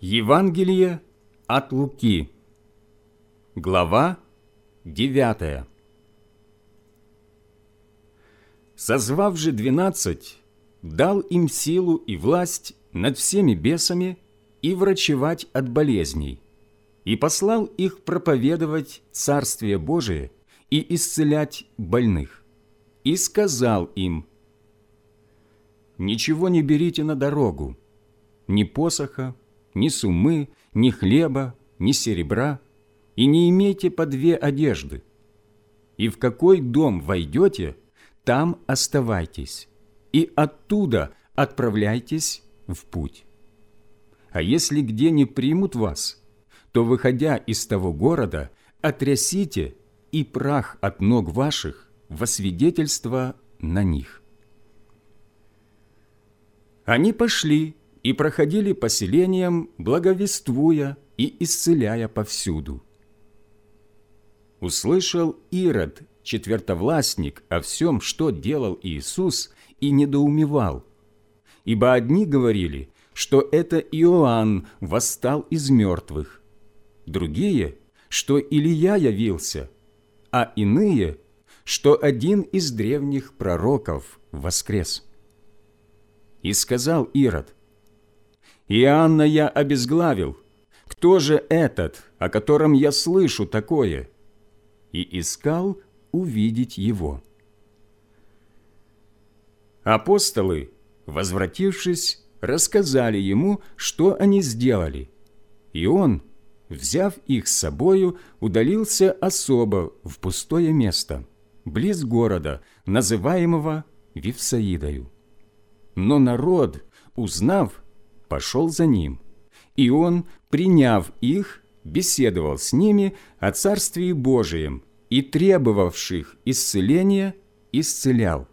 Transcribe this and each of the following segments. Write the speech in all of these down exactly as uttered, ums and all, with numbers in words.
Евангелие от Луки, глава девятая. Созвав же двенадцать, дал им силу и власть над всеми бесами и врачевать от болезней, и послал их проповедовать Царствие Божие и исцелять больных. И сказал им: «Ничего не берите на дорогу, ни посоха, ни суммы, ни хлеба, ни серебра, и не имейте по две одежды. И в какой дом войдете, там оставайтесь, и оттуда отправляйтесь в путь. А если где не примут вас, то, выходя из того города, отрясите и прах от ног ваших во свидетельство на них». Они пошли и проходили по селениям, благовествуя и исцеляя повсюду. Услышал Ирод, четвертовластник, о всем, что делал Иисус, и недоумевал, ибо одни говорили, что это Иоанн восстал из мертвых, другие, что Илия явился, а иные, что один из древних пророков воскрес. И сказал Ирод: «Иоанна я обезглавил. Кто же этот, о котором я слышу такое?» И искал увидеть его. Апостолы, возвратившись, рассказали ему, что они сделали, и он, взяв их с собою, удалился особо в пустое место, близ города, называемого Вифсаидою. Но народ, узнав, пошел за ним, и он, приняв их, беседовал с ними о Царствии Божием и требовавших исцеления исцелял.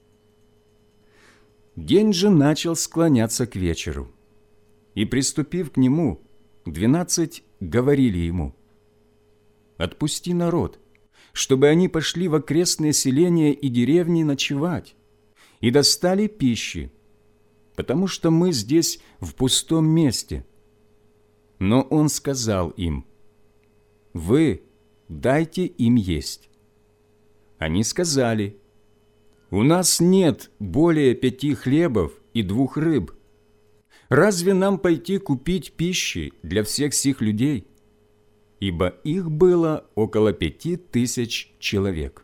День же начал склоняться к вечеру, и, приступив к нему, двенадцать говорили ему: «Отпусти народ, чтобы они пошли в окрестные селения и деревни ночевать, и достали пищи, потому что мы здесь в пустом месте». Но он сказал им: «Вы дайте им есть». Они сказали: «У нас нет более пяти хлебов и двух рыб. Разве нам пойти купить пищи для всех сих людей?» Ибо их было около пяти тысяч человек.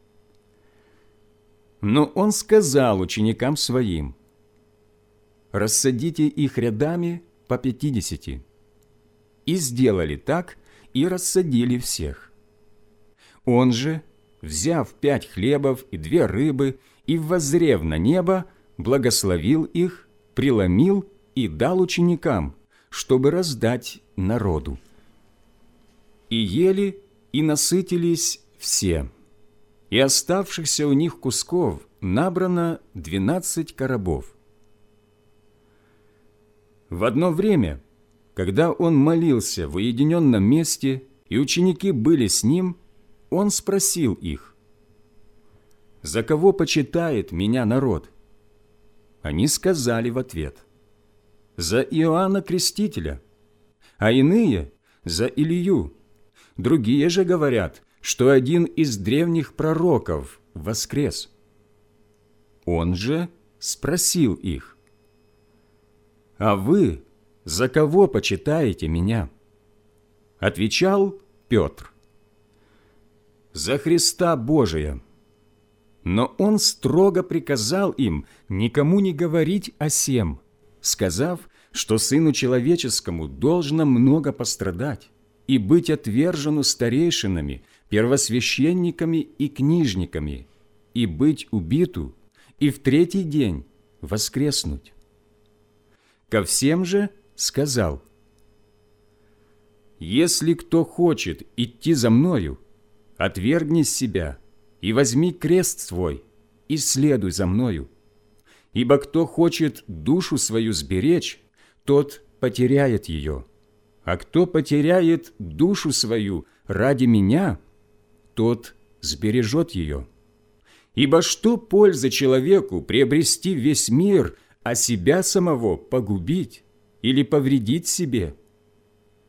Но он сказал ученикам своим: «Рассадите их рядами по пятидесяти». И сделали так, и рассадили всех. Он же, взяв пять хлебов и две рыбы, и воззрев на небо, благословил их, преломил и дал ученикам, чтобы раздать народу. И ели, и насытились все, и оставшихся у них кусков набрано двенадцать коробов. В одно время, когда он молился в уединенном месте, и ученики были с ним, он спросил их: «За кого почитает меня народ?» Они сказали в ответ: «За Иоанна Крестителя, а иные – за Илию. Другие же говорят, что один из древних пророков воскрес». Он же спросил их: «А вы за кого почитаете меня?» Отвечал Петр: «За Христа Божия». Но он строго приказал им никому не говорить о сем, сказав, что Сыну Человеческому должно много пострадать и быть отвержену старейшинами, первосвященниками и книжниками, и быть убиту, и в третий день воскреснуть. Ко всем же сказал: «Если кто хочет идти за Мною, отвергни себя и возьми крест свой, и следуй за Мною. Ибо кто хочет душу свою сберечь, тот потеряет ее, а кто потеряет душу свою ради Меня, тот сбережет ее. Ибо что польза человеку приобрести весь мир, а себя самого погубить или повредить себе?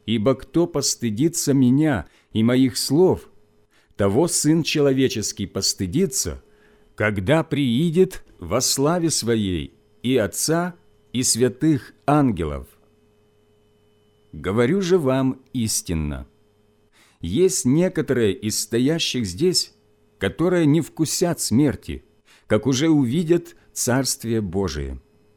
ибо кто постыдится меня и моих слов, того Сын Человеческий постыдится, когда приидет во славе Своей и Отца, и святых ангелов. Говорю же вам истинно, есть некоторые из стоящих здесь, которые не вкусят смерти, как уже увидят Царствие Божие».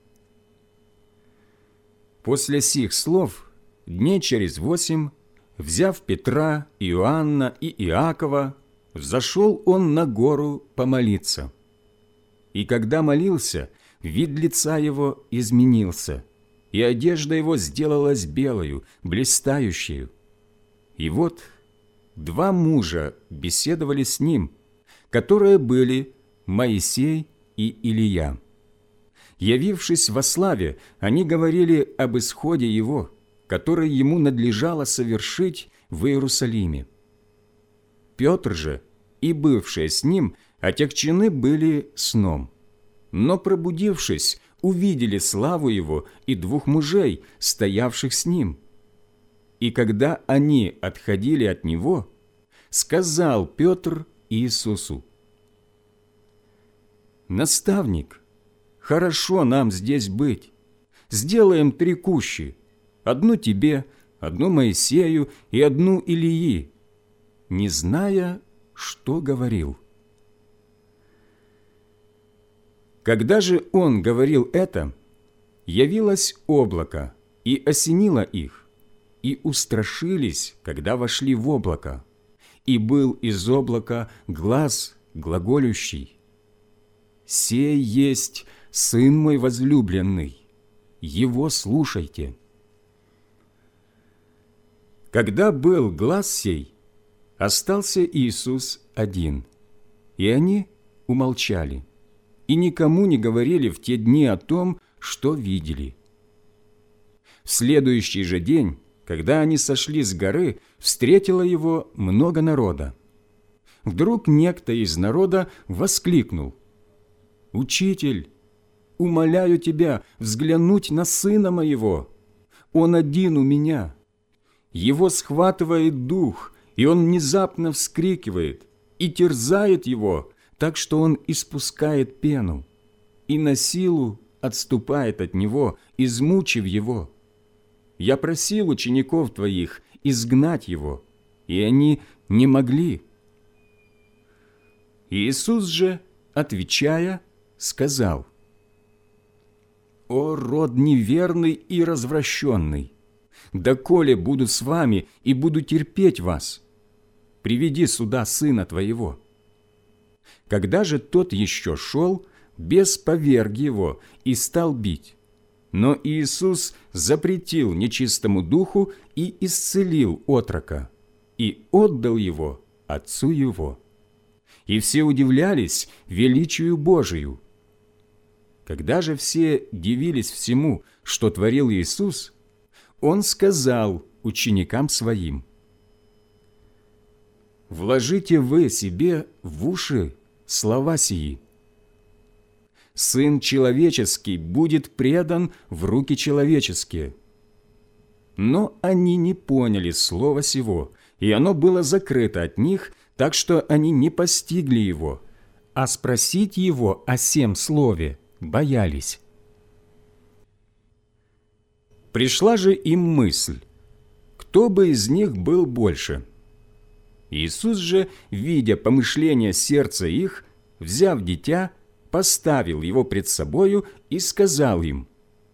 После сих слов, дней через восемь, взяв Петра, Иоанна и Иакова, взошел он на гору помолиться. И когда молился, вид лица его изменился, и одежда его сделалась белою, блистающею. И вот два мужа беседовали с ним, которые были Моисей и Илия. Явившись во славе, они говорили об исходе его, который ему надлежало совершить в Иерусалиме. Петр же и бывшие с ним отягчены были сном, но, пробудившись, увидели славу его и двух мужей, стоявших с ним. И когда они отходили от него, сказал Петр Иисусу: «Наставник, хорошо нам здесь быть. Сделаем три кущи, одну тебе, одну Моисею и одну Илии», не зная, что говорил. Когда же он говорил это, явилось облако и осенило их, и устрашились, когда вошли в облако, и был из облака глас глаголющий: «Сей есть Сын мой возлюбленный, Его слушайте». Когда был глас сей, остался Иисус один, и они умолчали, и никому не говорили в те дни о том, что видели. В следующий же день, когда они сошли с горы, встретило его много народа. Вдруг некто из народа воскликнул: «Учитель, умоляю тебя взглянуть на сына моего. Он один у меня. Его схватывает дух, и он внезапно вскрикивает, и терзает его, так что он испускает пену, и на силу отступает от него, измучив его. Я просил учеников твоих изгнать его, и они не могли». Иисус же, отвечая, сказал: «О род неверный и развращенный! Доколе буду с вами и буду терпеть вас? Приведи сюда сына твоего». Когда же тот еще шел, бес поверг его и стал бить. Но Иисус запретил нечистому духу и исцелил отрока, и отдал его отцу его. И все удивлялись величию Божию. Когда же все дивились всему, что творил Иисус, Он сказал ученикам Своим: «Вложите вы себе в уши слова сии. Сын человеческий будет предан в руки человеческие». Но они не поняли слова сего, и оно было закрыто от них, так что они не постигли его, а спросить его о сем слове боялись. Пришла же им мысль, кто бы из них был больше. Иисус же, видя помышления сердца их, взяв дитя, поставил его пред собою и сказал им: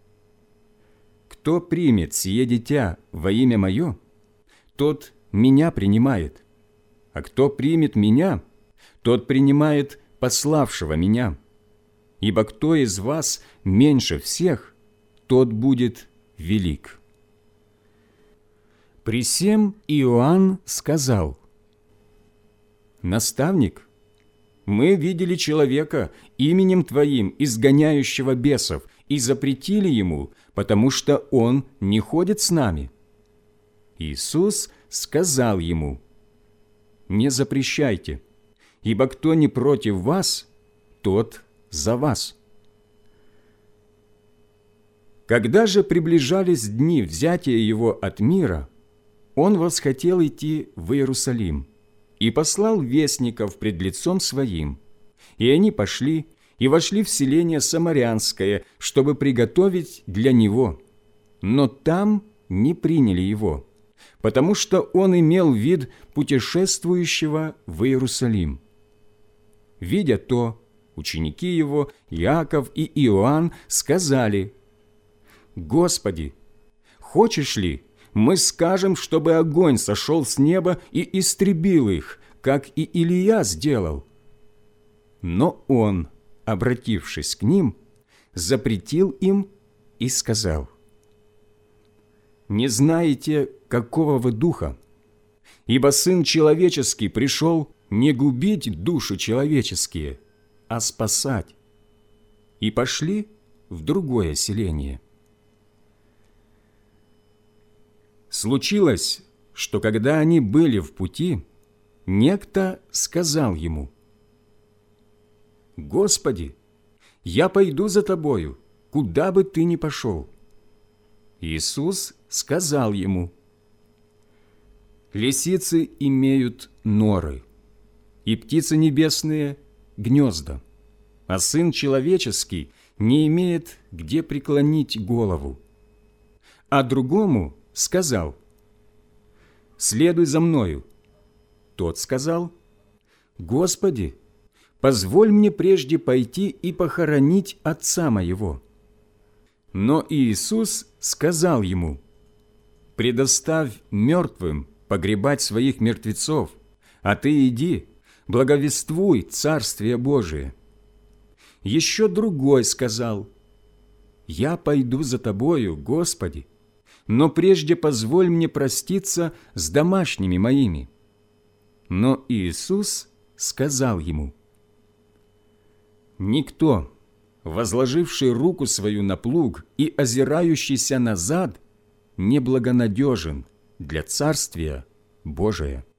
«Кто примет сие дитя во имя Мое, тот Меня принимает, а кто примет Меня, тот принимает пославшего Меня. Ибо кто из вас меньше всех, тот будет велик». При сем Иоанн сказал: «Наставник, мы видели человека именем Твоим, изгоняющего бесов, и запретили ему, потому что он не ходит с нами». Иисус сказал ему: «Не запрещайте, ибо кто не против вас, тот за вас». Когда же приближались дни взятия его от мира, он восхотел идти в Иерусалим и послал вестников пред лицом своим. И они пошли и вошли в селение Самарянское, чтобы приготовить для него. Но там не приняли его, потому что он имел вид путешествующего в Иерусалим. Видя то, ученики его, Иаков и Иоанн, сказали: «Господи, хочешь ли, мы скажем, чтобы огонь сошел с неба и истребил их, как и Илия сделал?» Но он, обратившись к ним, запретил им и сказал: «Не знаете, какого вы духа? Ибо Сын Человеческий пришел не губить души человеческие, а спасать». И пошли в другое селение. Случилось, что когда они были в пути, некто сказал ему: «Господи, я пойду за тобою, куда бы ты ни пошел». Иисус сказал ему: «Лисицы имеют норы, и птицы небесные – гнезда, а Сын Человеческий не имеет где преклонить голову». А другому сказал: «Следуй за мною». Тот сказал: «Господи, позволь мне прежде пойти и похоронить отца моего». Но Иисус сказал ему: «Предоставь мертвым погребать своих мертвецов, а ты иди, благовествуй Царствие Божие». Еще другой сказал: «Я пойду за тобою, Господи, но прежде позволь мне проститься с домашними моими». Но Иисус сказал ему: «Никто, возложивший руку свою на плуг и озирающийся назад, неблагонадежен для Царствия Божия».